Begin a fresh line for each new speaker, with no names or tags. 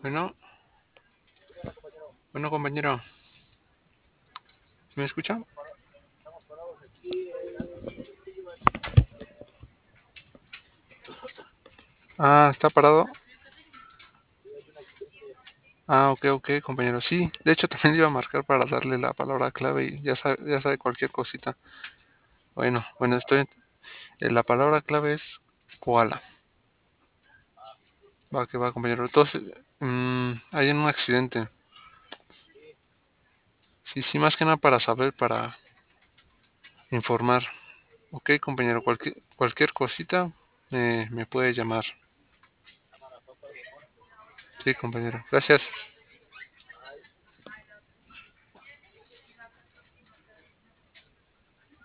Bueno, bueno, compañero, ¿me escucha? Ah, ¿está parado? Ah, ok, compañero. Sí, de hecho también le iba a marcar para darle la palabra clave y ya sabe cualquier cosita. Bueno, la palabra clave es koala. Va que va, compañero. Entonces, hay un accidente. Sí, más que nada para saber, para informar. Ok, compañero, cualquier cosita me puede llamar. Sí, compañero. Gracias.